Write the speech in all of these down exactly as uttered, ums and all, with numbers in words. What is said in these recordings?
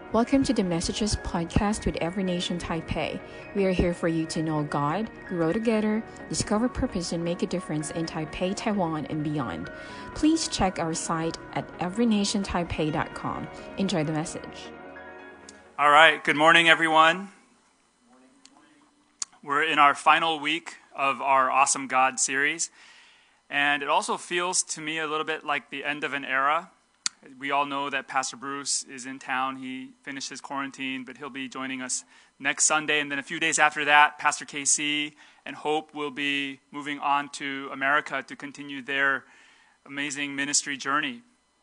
Welcome to the Messages podcast with Every Nation Taipei. We are here for you to know God, grow together, discover purpose, and make a difference in Taipei, Taiwan, and beyond. Please check our site at every nation taipei dot com. Enjoy the message. All right, good morning, everyone. We're in our final week of our Awesome God series, and it also feels to me a little bit like the end of an era. We all know that Pastor Bruce is in town. He finished his quarantine, but he'll be joining us next Sunday. And then a few days after that, Pastor K C and Hope will be moving on to America to continue their amazing ministry journey.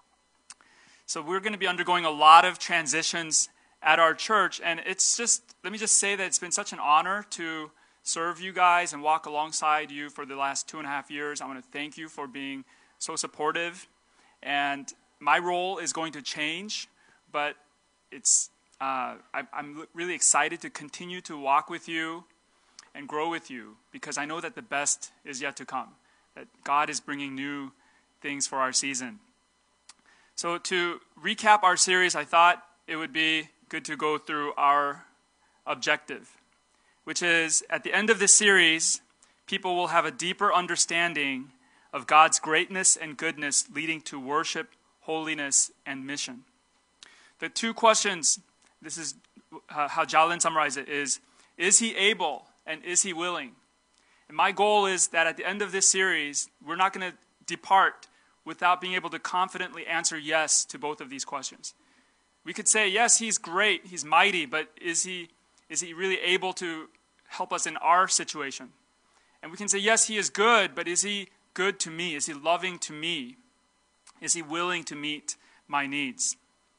So we're going to be undergoing a lot of transitions at our church. And it's just, let me just say that it's been such an honor to serve you guys and walk alongside you for the last two and a half years. I want to thank you for being so supportive. And my role is going to change, but it's uh, I, I'm really excited to continue to walk with you and grow with you because I know that the best is yet to come, that God is bringing new things for our season. So to recap our series, I thought it would be good to go through our objective, which is at the end of this series, people will have a deeper understanding of God's greatness and goodness leading to worship, holiness, and mission. The two questions, this is uh, how Jalen summarized it, is, is he able and is he willing? And my goal is that at the end of this series, we're not going to depart without being able to confidently answer yes to both of these questions. We could say, yes, he's great, he's mighty, but is he, is he really able to help us in our situation? And we can say, yes, he is good, but is he good to me? Is he loving to me? Is he willing to meet my needs?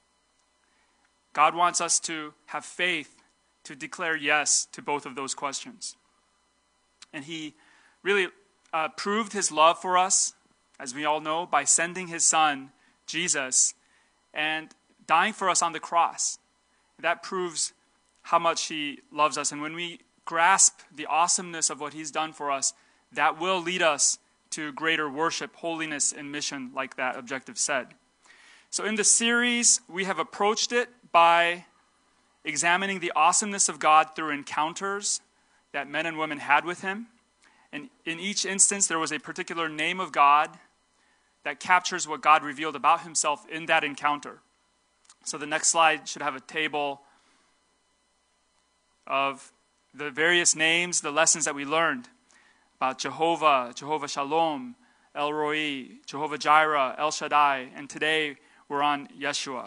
God wants us to have faith to declare yes to both of those questions. And he really uh, proved his love for us, as we all know, by sending his son, Jesus, and dying for us on the cross. That proves how much he loves us. And when we grasp the awesomeness of what he's done for us, that will lead us to greater worship, holiness, and mission, like that objective said. So in the series, we have approached it by examining the awesomeness of God through encounters that men and women had with him. And in each instance, there was a particular name of God that captures what God revealed about himself in that encounter. So the next slide should have a table of the various names, the lessons that we learned about Jehovah, Jehovah Shalom, El Roi, Jehovah Jireh, El Shaddai, and today we're on Yeshua.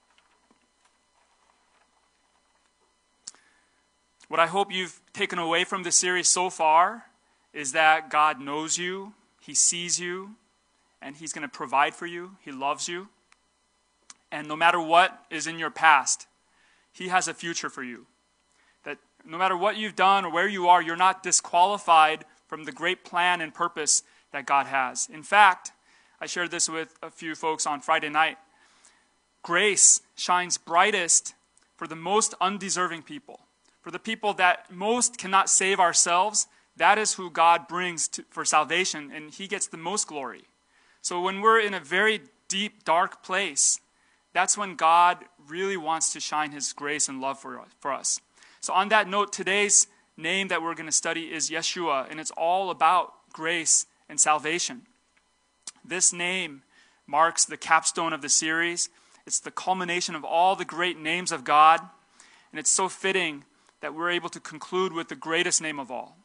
What I hope you've taken away from this series so far is that God knows you, he sees you, and he's going to provide for you. He loves you. And no matter what is in your past, he has a future for you. That no matter what you've done or where you are, you're not disqualified from the great plan and purpose that God has. In fact, I shared this with a few folks on Friday night. Grace shines brightest for the most undeserving people. For the people that most cannot save ourselves, that is who God brings to, for salvation, and he gets the most glory. So when we're in a very deep, dark place, that's when God really wants to shine his grace and love for, for us. So on that note, today's name that we're going to study is Yeshua, and it's all about grace and salvation. This name marks the capstone of the series. It's the culmination of all the great names of God, and it's so fitting that we're able to conclude with the greatest name of all.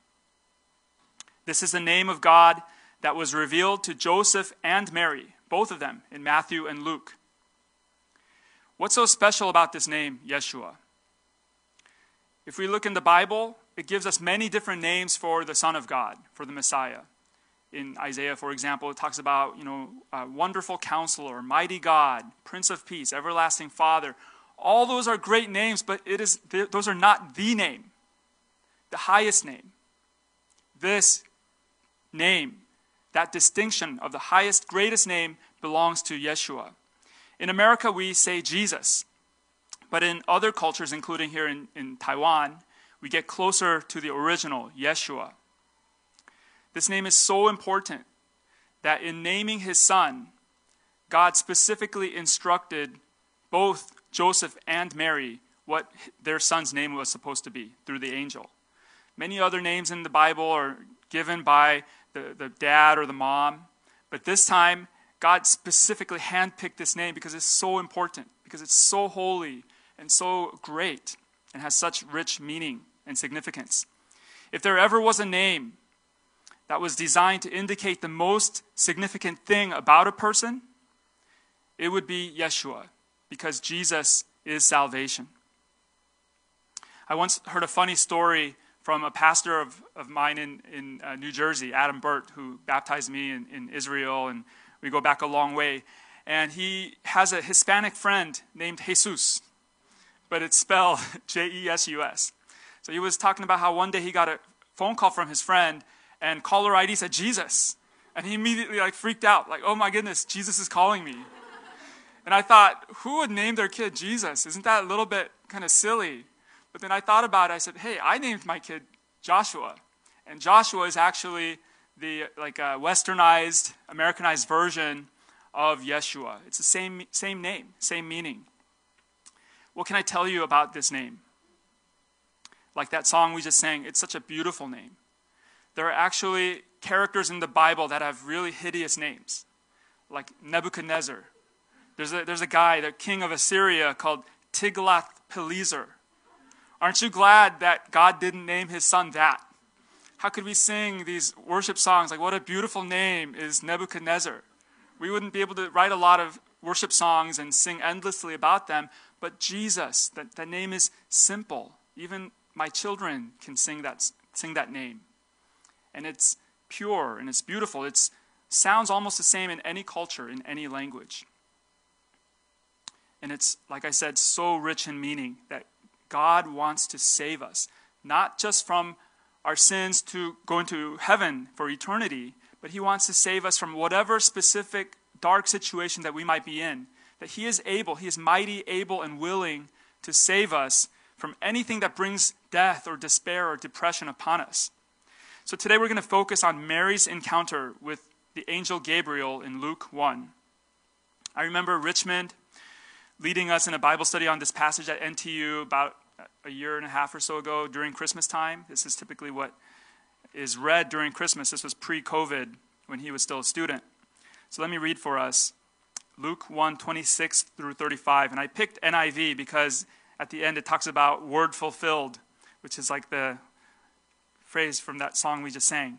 This is the name of God that was revealed to Joseph and Mary, both of them, in Matthew and Luke. What's so special about this name, Yeshua? If we look in the Bible, it gives us many different names for the Son of God, for the Messiah. In Isaiah, for example, it talks about, you know, uh, wonderful counselor, mighty God, Prince of Peace, everlasting Father. All those are great names, but it is those are not the name, the highest name. This name, that distinction of the highest, greatest name belongs to Yeshua. In America, we say Jesus. But in other cultures, including here in, in Taiwan, we get closer to the original, Yeshua. This name is so important that in naming his son, God specifically instructed both Joseph and Mary what their son's name was supposed to be through the angel. Many other names in the Bible are given by the, the dad or the mom, but this time God specifically handpicked this name because it's so important, because it's so holy and so great and has such rich meaning and significance. If there ever was a name that was designed to indicate the most significant thing about a person, it would be Yeshua, because Jesus is salvation. I once heard a funny story from a pastor of, of mine in, in uh, New Jersey, Adam Burt, who baptized me in, in Israel, and we go back a long way. And he has a Hispanic friend named Jesus, but it's spelled J E S U S. So he was talking about how one day he got a phone call from his friend, and caller I D said Jesus. And he immediately like freaked out, like, oh my goodness, Jesus is calling me. And I thought, who would name their kid Jesus? Isn't that a little bit kind of silly? But then I thought about it. I said, hey, I named my kid Joshua. And Joshua is actually the like uh, westernized, Americanized version of Yeshua. It's the same, same name, same meaning. What can I tell you about this name? Like that song we just sang, it's such a beautiful name. There are actually characters in the Bible that have really hideous names, like Nebuchadnezzar. There's a, there's a guy, the king of Assyria, called Tiglath-Pileser. Aren't you glad that God didn't name his son that? How could we sing these worship songs like, what a beautiful name is Nebuchadnezzar? We wouldn't be able to write a lot of worship songs and sing endlessly about them, but Jesus, that, that name is simple. Even my children can sing that, sing that name. And it's pure and it's beautiful. It sounds almost the same in any culture, in any language. And it's, like I said, so rich in meaning that God wants to save us, not just from our sins to go into heaven for eternity, but he wants to save us from whatever specific dark situation that we might be in. That he is able, he is mighty, able, and willing to save us from anything that brings death or despair or depression upon us. So today we're going to focus on Mary's encounter with the angel Gabriel in Luke one. I remember Richmond leading us in a Bible study on this passage at N T U about a year and a half or so ago during Christmas time. This is typically what is read during Christmas. This was pre-COVID when he was still a student. So let me read for us Luke one, twenty-six through thirty-five. And I picked N I V because at the end it talks about word fulfilled, which is like the phrase from that song we just sang.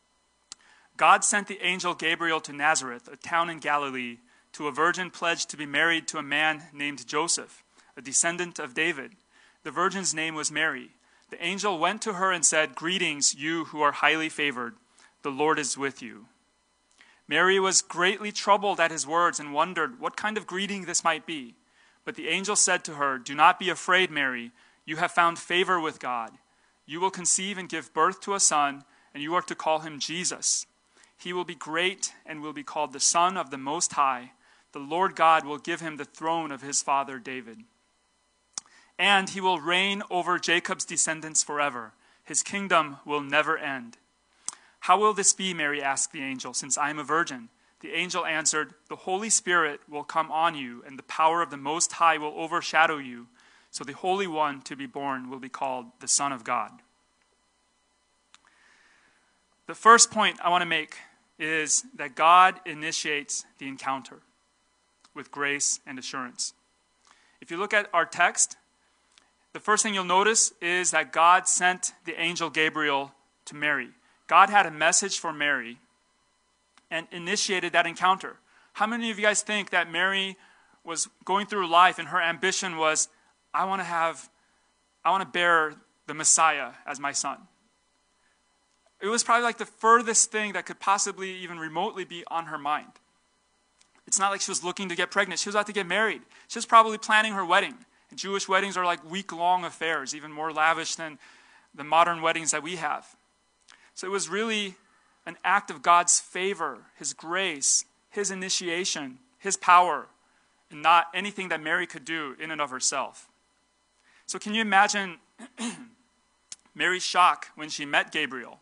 God sent the angel Gabriel to Nazareth, a town in Galilee, to a virgin pledged to be married to a man named Joseph, a descendant of David. The virgin's name was Mary. The angel went to her and said, "Greetings, you who are highly favored. The Lord is with you." Mary was greatly troubled at his words and wondered what kind of greeting this might be. But the angel said to her, "Do not be afraid, Mary. You have found favor with God. You will conceive and give birth to a son, and you are to call him Jesus. He will be great and will be called the Son of the Most High. The Lord God will give him the throne of his father David. And he will reign over Jacob's descendants forever. His kingdom will never end." "How will this be?" Mary asked the angel, "since I am a virgin?" The angel answered, "The Holy Spirit will come on you, and the power of the Most High will overshadow you. So the Holy One to be born will be called the Son of God." The first point I want to make is that God initiates the encounter with grace and assurance. If you look at our text, the first thing you'll notice is that God sent the angel Gabriel to Mary. God had a message for Mary and initiated that encounter. How many of you guys think that Mary was going through life and her ambition was, I want to have, I want to bear the Messiah as my son? It was probably like the furthest thing that could possibly even remotely be on her mind. It's not like she was looking to get pregnant. She was about to get married. She was probably planning her wedding. And Jewish weddings are like week-long affairs, even more lavish than the modern weddings that we have. So it was really an act of God's favor, his grace, his initiation, his power, and not anything that Mary could do in and of herself. So can you imagine Mary's shock when she met Gabriel?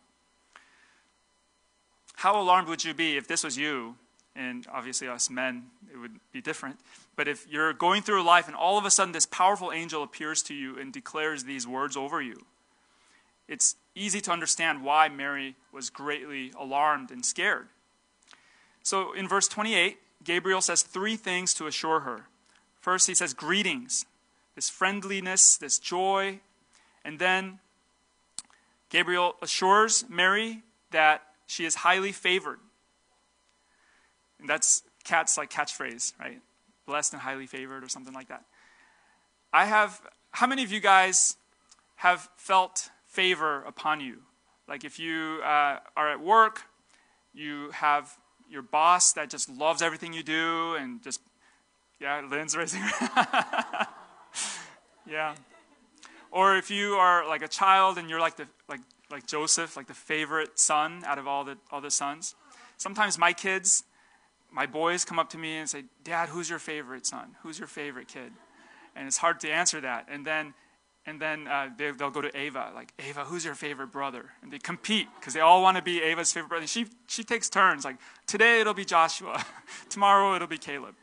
How alarmed would you be if this was you? And obviously us men, it would be different. But if you're going through life and all of a sudden this powerful angel appears to you and declares these words over you, it's easy to understand why Mary was greatly alarmed and scared. So in verse twenty-eight, Gabriel says three things to assure her. First, he says greetings, this friendliness, this joy. And then Gabriel assures Mary that she is highly favored. And that's Kat's like catchphrase, right? Blessed and highly favored or something like that. I have, how many of you guys have felt favor upon you? Like if you uh, are at work, you have your boss that just loves everything you do and just, yeah, Lynn's raising her. Yeah. Or if you are like a child and you're like the like like Joseph, like the favorite son out of all the all the sons. Sometimes my kids, my boys come up to me and say, "Dad, who's your favorite son? Who's your favorite kid?" And it's hard to answer that. And then and then uh, they, they'll go to Ava, like, "Ava, who's your favorite brother?" And they compete because they all want to be Ava's favorite brother. And she she takes turns. Like today it'll be Joshua, tomorrow it'll be Caleb.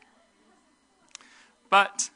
But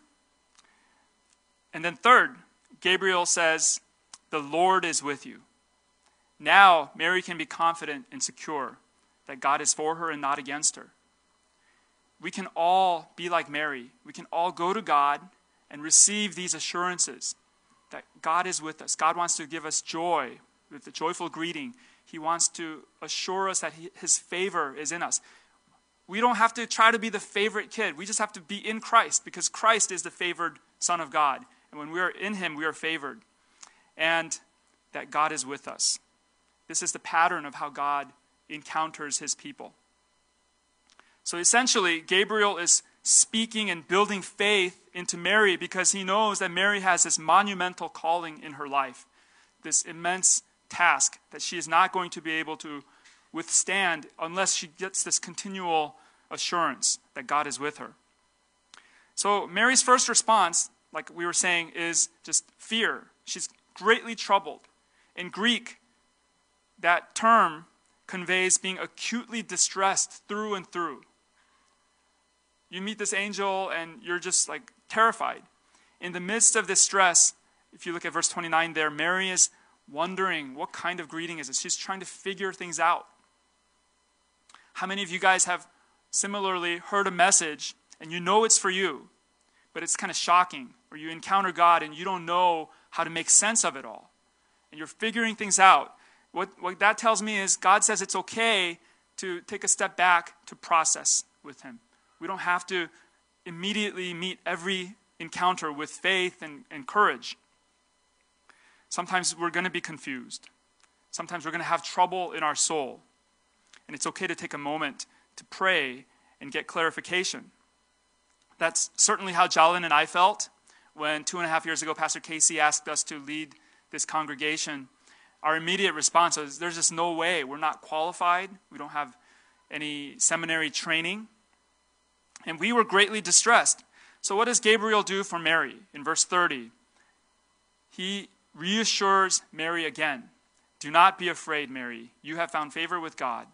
and then third, Gabriel says, "The Lord is with you." Now, Mary can be confident and secure that God is for her and not against her. We can all be like Mary. We can all go to God and receive these assurances that God is with us. God wants to give us joy with the joyful greeting. He wants to assure us that he, his favor is in us. We don't have to try to be the favorite kid. We just have to be in Christ because Christ is the favored Son of God. And when we are in him, we are favored. And that God is with us. This is the pattern of how God encounters his people. So essentially, Gabriel is speaking and building faith into Mary because he knows that Mary has this monumental calling in her life, this immense task that she is not going to be able to withstand unless she gets this continual assurance that God is with her. So Mary's first response, like we were saying, is just fear. She's greatly troubled. In Greek, that term conveys being acutely distressed through and through. You meet this angel and you're just like terrified. In the midst of this stress, if you look at verse twenty-nine there, Mary is wondering what kind of greeting is this? She's trying to figure things out. How many of you guys have similarly heard a message and you know it's for you, but it's kind of shocking, or you encounter God and you don't know how to make sense of it all, and you're figuring things out? What, what that tells me is God says it's okay to take a step back to process with him. We don't have to immediately meet every encounter with faith and, and courage. Sometimes we're going to be confused. Sometimes we're going to have trouble in our soul. And it's okay to take a moment to pray and get clarification. That's certainly how Jalen and I felt when two and a half years ago Pastor Casey asked us to lead this congregation. Our immediate response was, there's just no way. We're not qualified. We don't have any seminary training. And we were greatly distressed. So what does Gabriel do for Mary? In verse thirty, he reassures Mary again. Do not be afraid, Mary. You have found favor with God.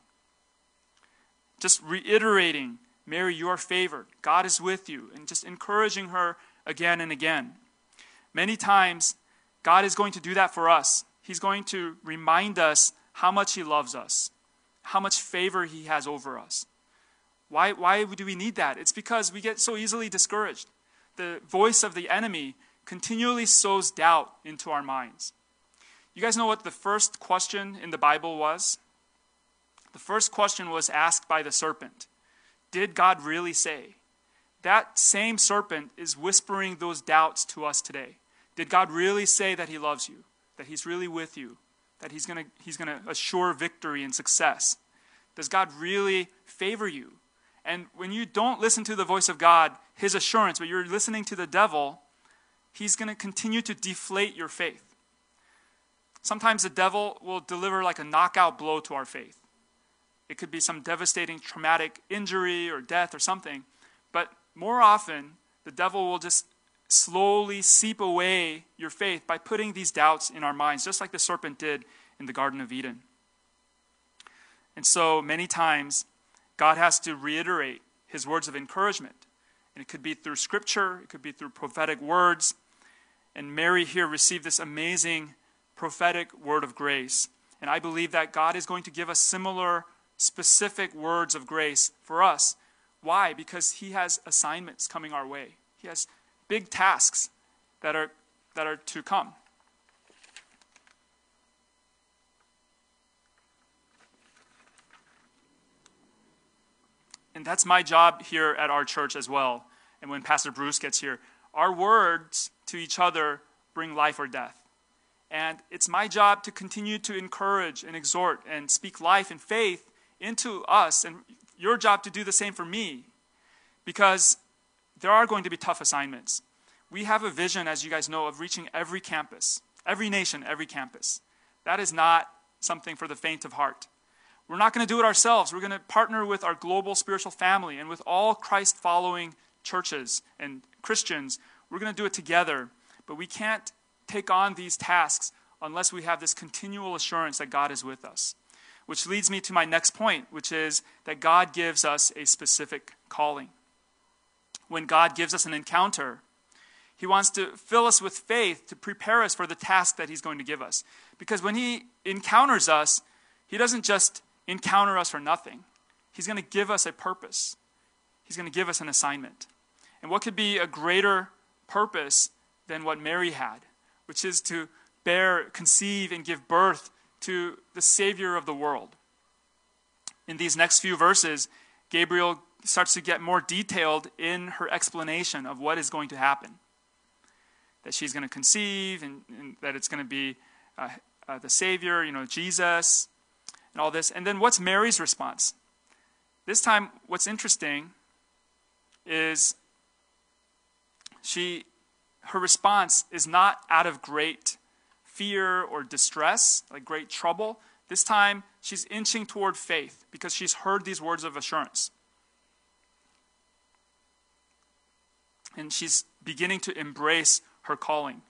Just reiterating, Mary, you are favored. God is with you. And just encouraging her again and again. Many times, God is going to do that for us. He's going to remind us how much he loves us, how much favor he has over us. Why, why do we need that? It's because we get so easily discouraged. The voice of the enemy continually sows doubt into our minds. You guys know what the first question in the Bible was? The first question was asked by the serpent. Did God really say? That same serpent is whispering those doubts to us today. Did God really say that he loves you? That he's really with you? That he's going to he's going to assure victory and success? Does God really favor you? And when you don't listen to the voice of God, his assurance, but you're listening to the devil, he's going to continue to deflate your faith. Sometimes the devil will deliver like a knockout blow to our faith. It could be some devastating traumatic injury or death or something. But more often, the devil will just slowly seep away your faith by putting these doubts in our minds, just like the serpent did in the Garden of Eden. And so many times, God has to reiterate his words of encouragement. And it could be through scripture, it could be through prophetic words. And Mary here received this amazing prophetic word of grace. And I believe that God is going to give us similar specific words of grace for us. Why? Because he has assignments coming our way. He has big tasks that are that are to come. And that's my job here at our church as well. And when Pastor Bruce gets here, our words to each other bring life or death. And it's my job to continue to encourage and exhort and speak life and faith into us, and your job to do the same for me, because there are going to be tough assignments. We have a vision, as you guys know, of reaching every campus, every nation, every campus. That is not something for the faint of heart. We're not going to do it ourselves. We're going to partner with our global spiritual family and with all Christ-following churches and Christians. We're going to do it together, but we can't take on these tasks unless we have this continual assurance that God is with us. Which leads me to my next point, which is that God gives us a specific calling. When God gives us an encounter, he wants to fill us with faith to prepare us for the task that he's going to give us. Because when he encounters us, he doesn't just encounter us for nothing. He's going to give us a purpose. He's going to give us an assignment. And what could be a greater purpose than what Mary had, which is to bear, conceive, and give birth to the Savior of the world. In these next few verses, Gabriel starts to get more detailed in her explanation of what is going to happen. That she's going to conceive, and, and that it's going to be uh, uh, the Savior, you know, Jesus, and all this. And then what's Mary's response? This time, what's interesting is she, her response is not out of great fear or distress, like great trouble. This time, she's inching toward faith because she's heard these words of assurance. And she's beginning to embrace her calling.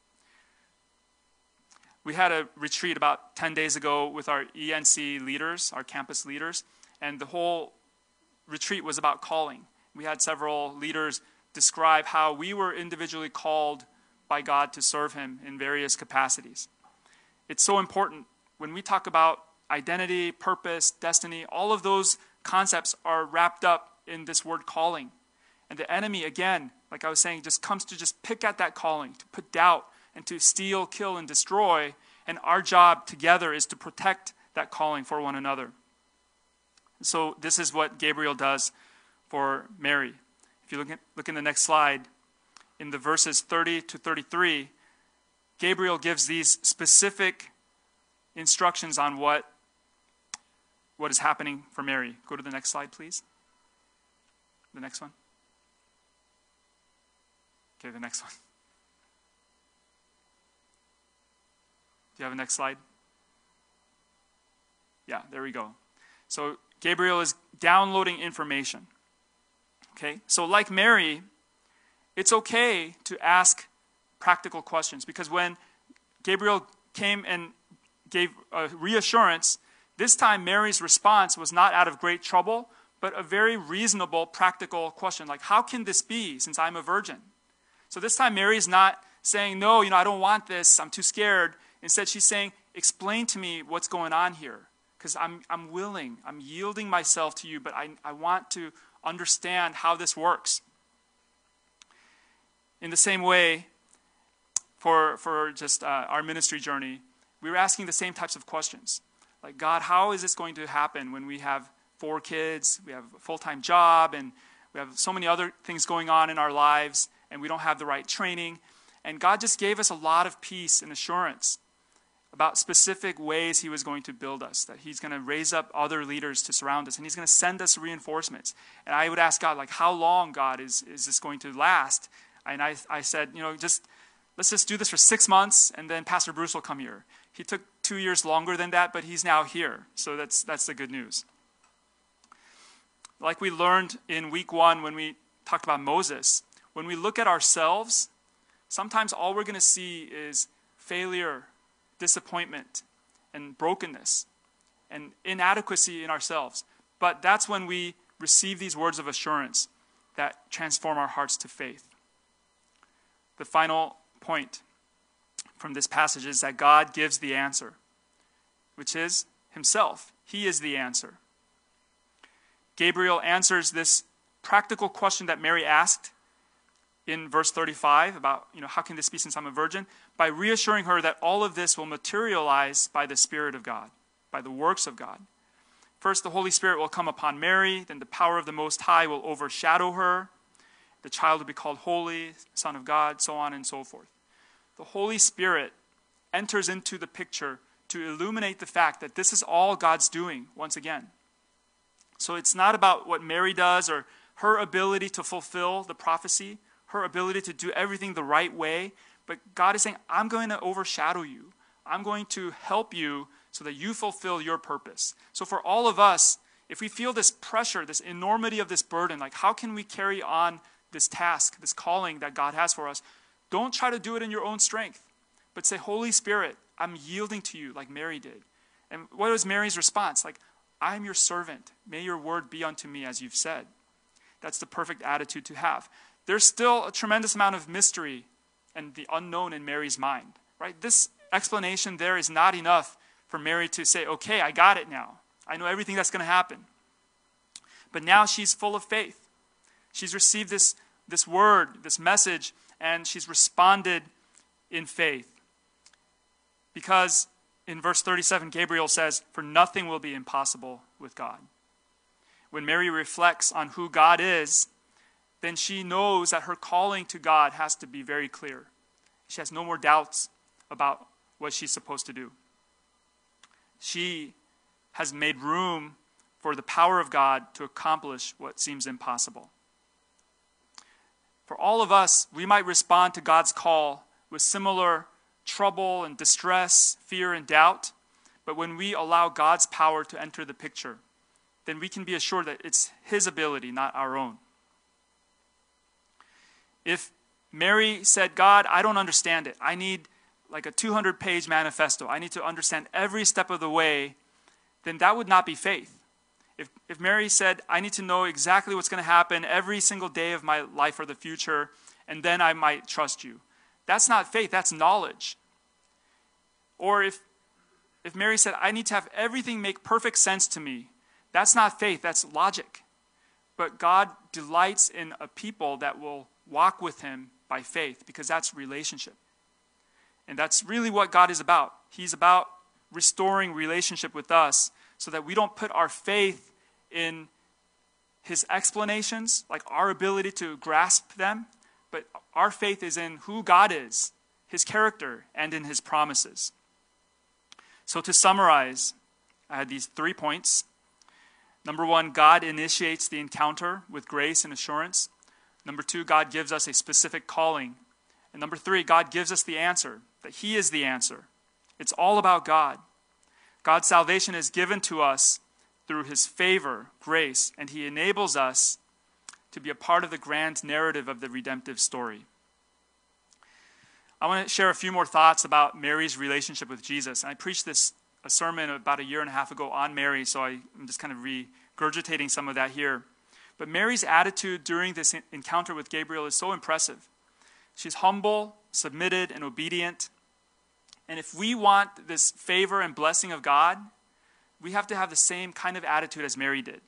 We had a retreat about ten days ago with our E N C leaders, our campus leaders, and the whole retreat was about calling. We had several leaders describe how we were individually called by God to serve him in various capacities. It's so important. When we talk about identity, purpose, destiny, all of those concepts are wrapped up in this word calling. And the enemy, again, like I was saying, just comes to just pick at that calling, to put doubt and to steal, kill, and destroy. And our job together is to protect that calling for one another. So this is what Gabriel does for Mary. If you look at, look in the next slide, in the verses thirty to thirty-three, Gabriel gives these specific instructions on what, what is happening for Mary. Go to the next slide, please. The next one. Okay, the next one. Do you have a next slide? Yeah, there we go. So Gabriel is downloading information. Okay, so like Mary, it's okay to ask practical questions, because when Gabriel came and gave a reassurance, this time Mary's response was not out of great trouble, but a very reasonable, practical question, like, how can this be since I'm a virgin? So this time Mary's not saying, no, you know, I don't want this, I'm too scared. Instead, she's saying, explain to me what's going on here, because I'm I'm willing, I'm yielding myself to you, but I, I want to understand how this works. In the same way, for, for just uh, our ministry journey, we were asking the same types of questions. Like, God, how is this going to happen when we have four kids, we have a full-time job, and we have so many other things going on in our lives, and we don't have the right training? And God just gave us a lot of peace and assurance about specific ways he was going to build us, that he's going to raise up other leaders to surround us, and he's going to send us reinforcements. And I would ask God, like, how long, God, is, is this going to last? And I, I said, you know, just let's just do this for six months, and then Pastor Bruce will come here. He took two years longer than that, but he's now here. So that's that's the good news. Like we learned in week one when we talked about Moses, when we look at ourselves, sometimes all we're going to see is failure, disappointment, and brokenness, and inadequacy in ourselves. But that's when we receive these words of assurance that transform our hearts to faith. The final point from this passage is that God gives the answer, which is himself. He is the answer. Gabriel answers this practical question that Mary asked in verse thirty-five about, you know, how can this be since I'm a virgin? By reassuring her that all of this will materialize by the Spirit of God, by the works of God. First, the Holy Spirit will come upon Mary, then the power of the Most High will overshadow her. The child will be called Holy, Son of God, so on and so forth. The Holy Spirit enters into the picture to illuminate the fact that this is all God's doing once again. So it's not about what Mary does or her ability to fulfill the prophecy, her ability to do everything the right way, but God is saying, I'm going to overshadow you. I'm going to help you so that you fulfill your purpose. So for all of us, if we feel this pressure, this enormity of this burden, like how can we carry on this task, this calling that God has for us? Don't try to do it in your own strength, but say, Holy Spirit, I'm yielding to you like Mary did. And what was Mary's response? Like, I'm your servant. May your word be unto me as you've said. That's the perfect attitude to have. There's still a tremendous amount of mystery and the unknown in Mary's mind, right? This explanation there is not enough for Mary to say, okay, I got it now. I know everything that's going to happen. But now she's full of faith. She's received this, this word, this message, and she's responded in faith. Because in verse thirty-seven, Gabriel says, for nothing will be impossible with God. When Mary reflects on who God is, then she knows that her calling to God has to be very clear. She has no more doubts about what she's supposed to do. She has made room for the power of God to accomplish what seems impossible. For all of us, we might respond to God's call with similar trouble and distress, fear and doubt, but when we allow God's power to enter the picture, then we can be assured that it's his ability, not our own. If Mary said, God, I don't understand it. I need like a two hundred page manifesto. I need to understand every step of the way, then that would not be faith. If, if Mary said, I need to know exactly what's going to happen every single day of my life or the future, and then I might trust you. That's not faith, that's knowledge. Or if, if Mary said, I need to have everything make perfect sense to me, that's not faith, that's logic. But God delights in a people that will walk with him by faith, because that's relationship. And that's really what God is about. He's about restoring relationship with us so that we don't put our faith in his explanations, like our ability to grasp them, but our faith is in who God is, his character, and in his promises. So to summarize, I had these three points. Number one, God initiates the encounter with grace and assurance. Number two, God gives us a specific calling. And number three, God gives us the answer, that he is the answer. It's all about God. God's salvation is given to us through his favor, grace, and he enables us to be a part of the grand narrative of the redemptive story. I want to share a few more thoughts about Mary's relationship with Jesus. And I preached this a sermon about a year and a half ago on Mary, so I, I'm just kind of regurgitating some of that here. But Mary's attitude during this encounter with Gabriel is so impressive. She's humble, submitted, and obedient. And if we want this favor and blessing of God, we have to have the same kind of attitude as Mary did.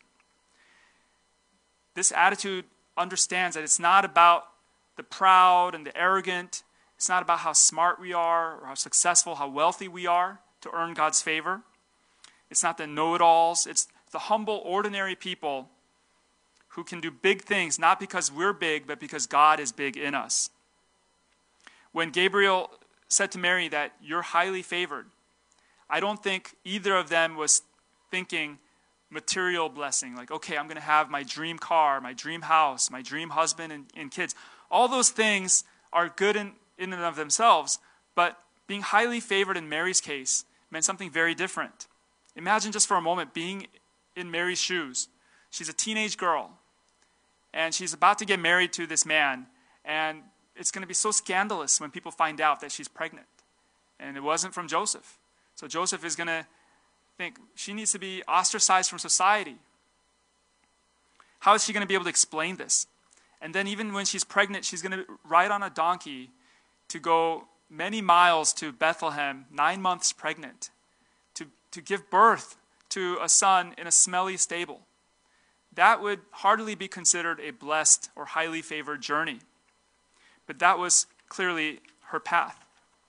This attitude understands that it's not about the proud and the arrogant. It's not about how smart we are or how successful, how wealthy we are to earn God's favor. It's not the know-it-alls. It's the humble, ordinary people who can do big things, not because we're big, but because God is big in us. When Gabriel said to Mary that you're highly favored, I don't think either of them was thinking material blessing, like, okay, I'm going to have my dream car, my dream house, my dream husband and, and kids. All those things are good in, in and of themselves, but being highly favored in Mary's case meant something very different. Imagine just for a moment being in Mary's shoes. She's a teenage girl, and she's about to get married to this man, and it's going to be so scandalous when people find out that she's pregnant. And it wasn't from Joseph. So Joseph is going to think she needs to be ostracized from society. How is she going to be able to explain this? And then even when she's pregnant, she's going to ride on a donkey to go many miles to Bethlehem, nine months pregnant, to, to give birth to a son in a smelly stable. That would hardly be considered a blessed or highly favored journey. But that was clearly her path.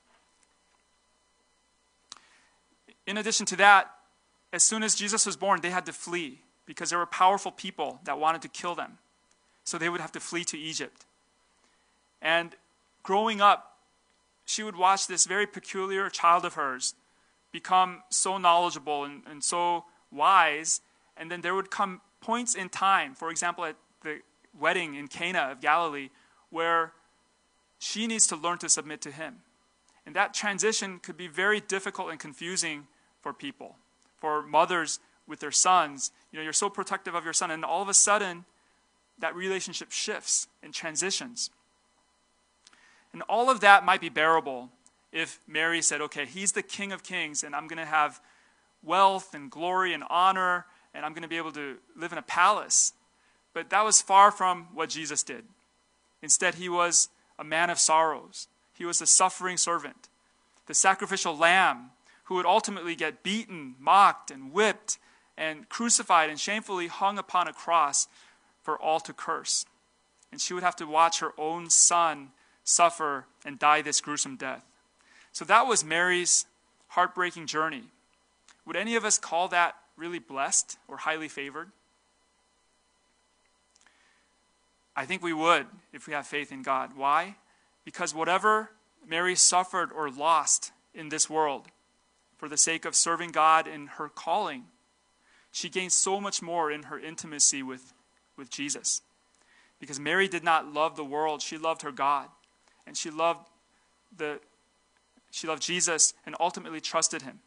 In addition to that, as soon as Jesus was born, they had to flee because there were powerful people that wanted to kill them. So they would have to flee to Egypt. And growing up, she would watch this very peculiar child of hers become so knowledgeable and, and so wise. And then there would come points in time, for example, at the wedding in Cana of Galilee, where she needs to learn to submit to him. And that transition could be very difficult and confusing for people, for mothers with their sons. You know, you're so protective of your son, and all of a sudden, that relationship shifts and transitions. And all of that might be bearable if Mary said, okay, he's the King of Kings, and I'm going to have wealth and glory and honor, and I'm going to be able to live in a palace. But that was far from what Jesus did. Instead, he was a man of sorrows. He was the suffering servant, the sacrificial lamb who would ultimately get beaten, mocked, and whipped, and crucified and shamefully hung upon a cross for all to curse. And she would have to watch her own son suffer and die this gruesome death. So that was Mary's heartbreaking journey. Would any of us call that really blessed or highly favored? I think we would if we have faith in God. Why? Because whatever Mary suffered or lost in this world for the sake of serving God in her calling, she gained so much more in her intimacy with, with Jesus. Because Mary did not love the world, she loved her God. And she loved the she loved Jesus and ultimately trusted him.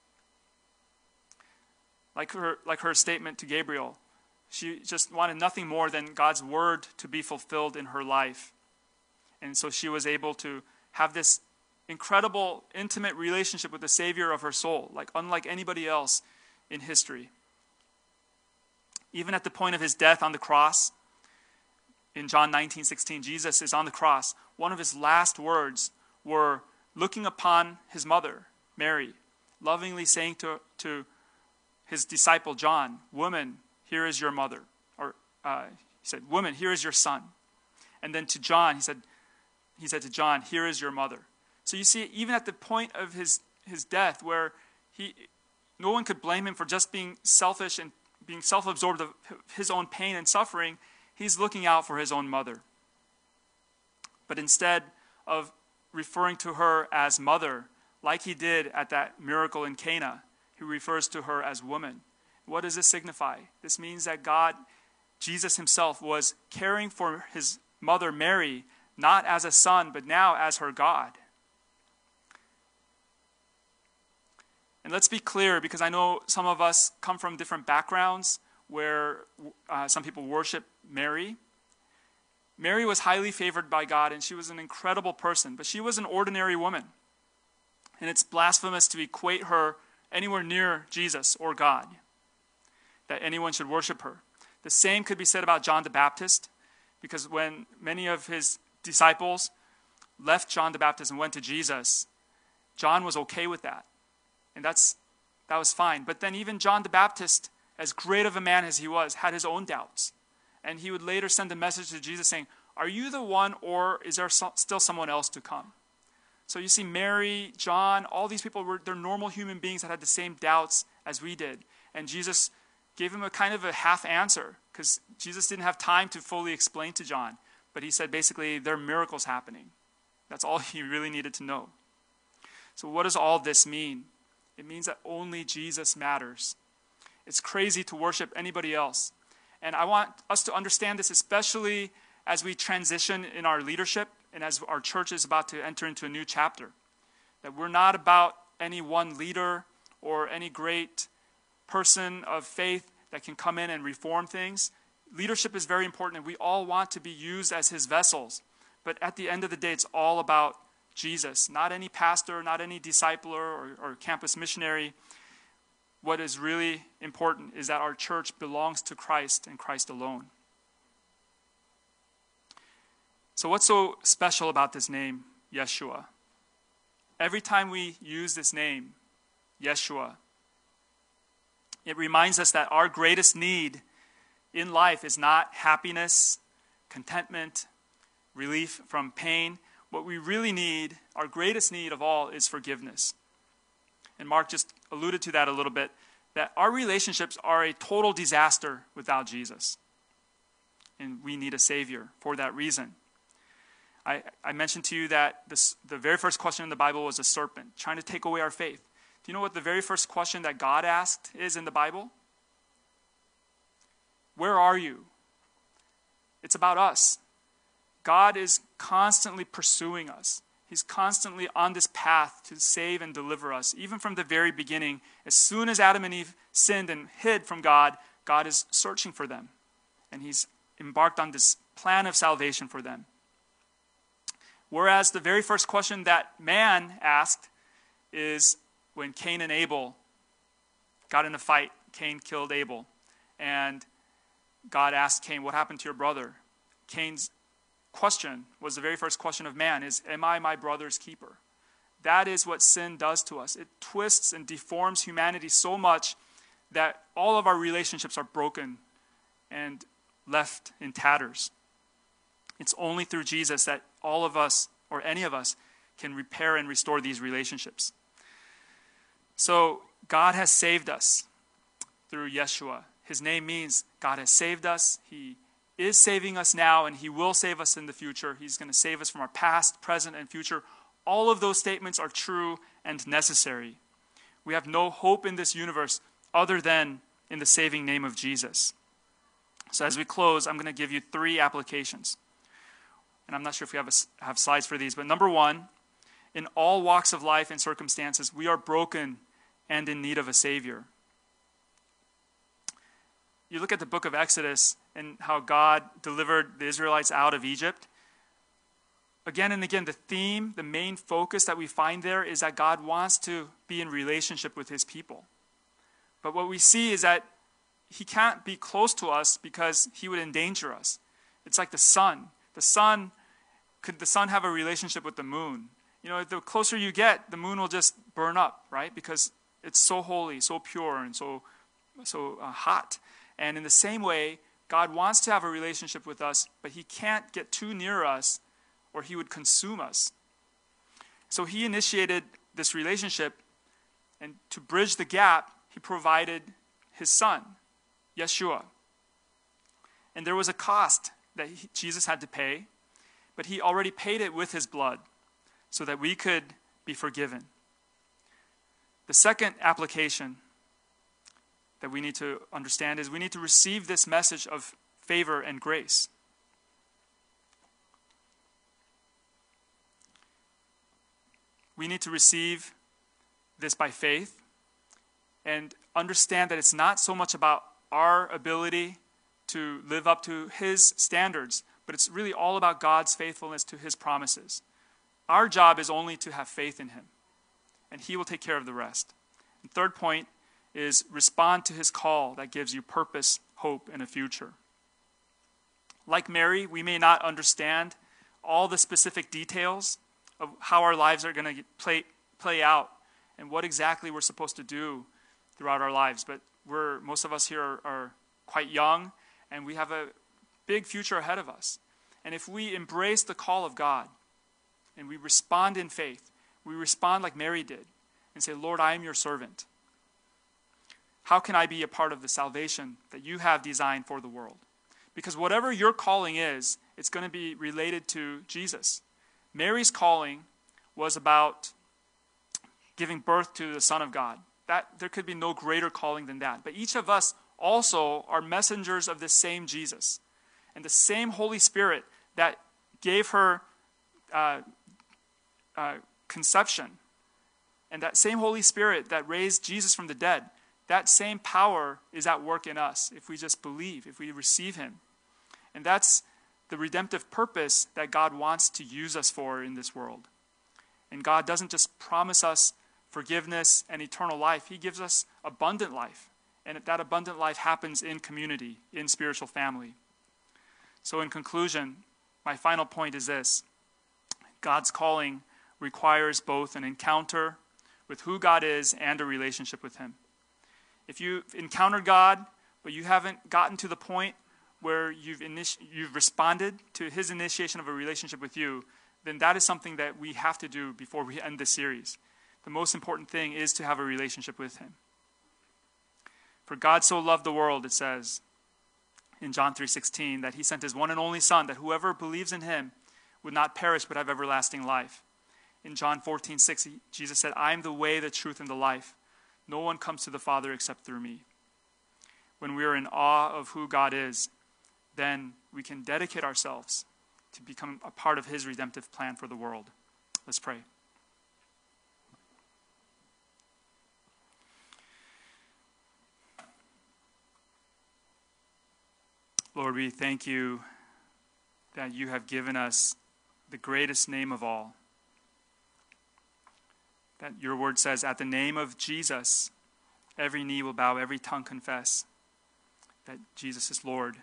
Like her, like her statement to Gabriel, she just wanted nothing more than God's word to be fulfilled in her life. And so she was able to have this incredible, intimate relationship with the Savior of her soul, like unlike anybody else in history. Even at the point of his death on the cross, in John nineteen sixteen, Jesus is on the cross. One of his last words were looking upon his mother, Mary, lovingly saying to, to his disciple John, "Woman, here is your mother." Or uh, he said, "Woman, here is your son." And then to John, he said, he said to John, "Here is your mother." So you see, even at the point of his, his death, where he, no one could blame him for just being selfish and being self-absorbed of his own pain and suffering, he's looking out for his own mother. But instead of referring to her as mother, like he did at that miracle in Cana, he refers to her as woman. What does this signify? This means that God, Jesus himself, was caring for his mother Mary, not as a son, but now as her God. And let's be clear, because I know some of us come from different backgrounds where uh, some people worship Mary. Mary was highly favored by God, and she was an incredible person, but she was an ordinary woman. And it's blasphemous to equate her anywhere near Jesus or God, that anyone should worship her. The same could be said about John the Baptist, because when many of his disciples left John the Baptist and went to Jesus, John was okay with that. And that's that was fine. But then even John the Baptist, as great of a man as he was, had his own doubts. And he would later send a message to Jesus saying, "Are you the one, or is there so, still someone else to come?" So you see, Mary, John, all these people were they're normal human beings that had the same doubts as we did. And Jesus gave him a kind of a half answer, because Jesus didn't have time to fully explain to John. But he said basically, there are miracles happening. That's all he really needed to know. So what does all this mean? It means that only Jesus matters. It's crazy to worship anybody else. And I want us to understand this, especially as we transition in our leadership and as our church is about to enter into a new chapter. That we're not about any one leader or any great person of faith that can come in and reform things. Leadership is very important, and we all want to be used as his vessels. But at the end of the day, it's all about Jesus, not any pastor, not any discipler or, or campus missionary. What is really important is that our church belongs to Christ and Christ alone. So what's so special about this name, Yeshua? Every time we use this name, Yeshua, it reminds us that our greatest need in life is not happiness, contentment, relief from pain. What we really need, our greatest need of all, is forgiveness. And Mark just alluded to that a little bit, that our relationships are a total disaster without Jesus. And we need a Savior for that reason. I, I mentioned to you that this, the very first question in the Bible was a serpent, trying to take away our faith. Do you know what the very first question that God asked is in the Bible? Where are you? It's about us. God is constantly pursuing us. He's constantly on this path to save and deliver us. Even from the very beginning, as soon as Adam and Eve sinned and hid from God, God is searching for them. And he's embarked on this plan of salvation for them. Whereas the very first question that man asked is when Cain and Abel got in a fight. Cain killed Abel. And God asked Cain, what happened to your brother? Cain's question was the very first question of man is, am I my brother's keeper? That is what sin does to us. It twists and deforms humanity so much that all of our relationships are broken and left in tatters. It's only through Jesus that all of us, or any of us, can repair and restore these relationships. So God has saved us through Yeshua. His name means God has saved us. He is saving us now, and he will save us in the future. He's going to save us from our past, present, and future. All of those statements are true and necessary. We have no hope in this universe other than in the saving name of Jesus. So as we close, I'm going to give you three applications. And I'm not sure if we have, a, have slides for these, but number one, in all walks of life and circumstances, we are broken and in need of a Savior. You look at the book of Exodus and how God delivered the Israelites out of Egypt. Again and again, the theme, the main focus that we find there is that God wants to be in relationship with his people. But what we see is that he can't be close to us because he would endanger us. It's like the sun. The sun, could the sun have a relationship with the moon? You know, the closer you get, the moon will just burn up, right? Because it's so holy, so pure, and so, so uh, hot. And in the same way, God wants to have a relationship with us, but he can't get too near us or he would consume us. So he initiated this relationship, and to bridge the gap, he provided his son, Yeshua. And there was a cost that he, Jesus had to pay, but he already paid it with his blood so that we could be forgiven. The second application that we need to understand is we need to receive this message of favor and grace. We need to receive this by faith and understand that it's not so much about our ability to live up to his standards, but it's really all about God's faithfulness to his promises. Our job is only to have faith in him, and he will take care of the rest. And third point is respond to his call that gives you purpose, hope, and a future. Like Mary, we may not understand all the specific details of how our lives are going to play, play out and what exactly we're supposed to do throughout our lives. But we're most of us here are, are quite young, and we have a big future ahead of us. And if we embrace the call of God and we respond in faith, we respond like Mary did and say, Lord, I am your servant. How can I be a part of the salvation that you have designed for the world? Because whatever your calling is, it's going to be related to Jesus. Mary's calling was about giving birth to the Son of God. That there could be no greater calling than that. But each of us also are messengers of this same Jesus. And the same Holy Spirit that gave her uh, uh, conception, and that same Holy Spirit that raised Jesus from the dead, that same power is at work in us if we just believe, if we receive him. And that's the redemptive purpose that God wants to use us for in this world. And God doesn't just promise us forgiveness and eternal life. He gives us abundant life. And that abundant life happens in community, in spiritual family. So in conclusion, my final point is this. God's calling requires both an encounter with who God is and a relationship with him. If you've encountered God, but you haven't gotten to the point where you've initi- you've responded to his initiation of a relationship with you, then that is something that we have to do before we end this series. The most important thing is to have a relationship with him. For God so loved the world, it says in John three sixteen, that he sent his one and only Son, that whoever believes in him would not perish but have everlasting life. In John fourteen six, Jesus said, I am the way, the truth, and the life. No one comes to the Father except through me. When we are in awe of who God is, then we can dedicate ourselves to become a part of his redemptive plan for the world. Let's pray. Lord, we thank you that you have given us the greatest name of all. That your word says, at the name of Jesus, every knee will bow, every tongue confess that Jesus is Lord.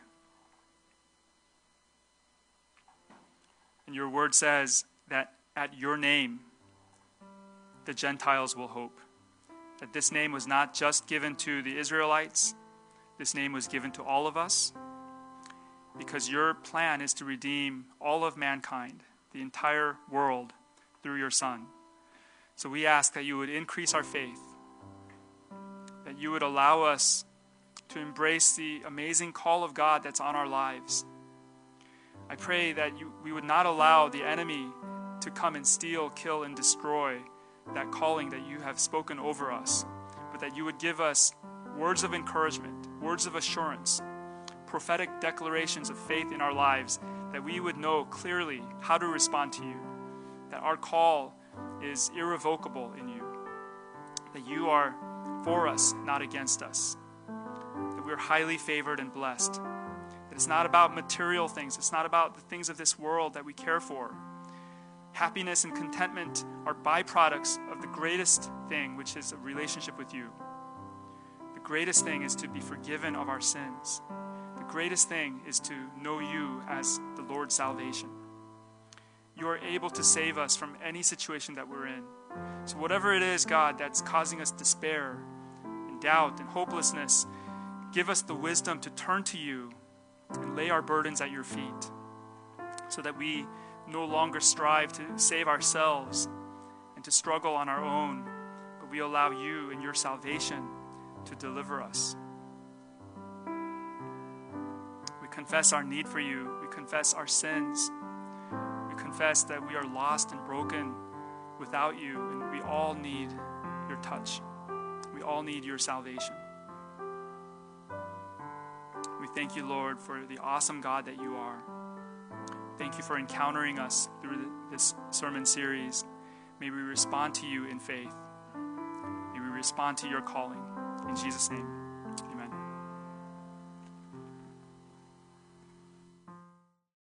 And your word says that at your name, the Gentiles will hope. That this name was not just given to the Israelites, this name was given to all of us, because your plan is to redeem all of mankind, the entire world, through your Son. So we ask that you would increase our faith, that you would allow us to embrace the amazing call of God that's on our lives. I pray that you, we would not allow the enemy to come and steal, kill, and destroy that calling that you have spoken over us, but that you would give us words of encouragement, words of assurance, prophetic declarations of faith in our lives, that we would know clearly how to respond to you, that our call is irrevocable in you, that you are for us, not against us, that we're highly favored and blessed, that it's not about material things, it's not about the things of this world that we care for. Happiness and contentment are byproducts of the greatest thing, which is a relationship with you. The greatest thing is to be forgiven of our sins. The greatest thing is to know you as the Lord's salvation. You are able to save us from any situation that we're in. So whatever it is, God, that's causing us despair and doubt and hopelessness, give us the wisdom to turn to you and lay our burdens at your feet, so that we no longer strive to save ourselves and to struggle on our own, but we allow you and your salvation to deliver us. We confess our need for you. We confess our sins. We confess that we are lost and broken without you, and we all need your touch. We all need your salvation. We thank you, Lord, for the awesome God that you are. Thank you for encountering us through this sermon series. May we respond to you in faith. May we respond to your calling. In Jesus' name.